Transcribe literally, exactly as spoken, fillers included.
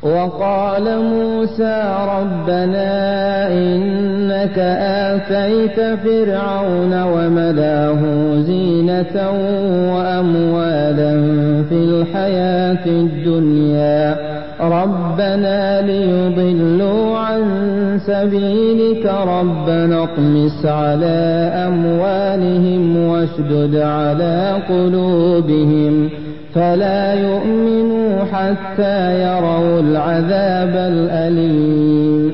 وقال موسى ربنا إنك آتيت فرعون وملأه زينة وأموالا في الحياة الدنيا ربنا ليضلوا عن سبيلك ربنا اطمس على أموالهم واشدد على قلوبهم فلا يؤمنوا حتى يروا العذاب الأليم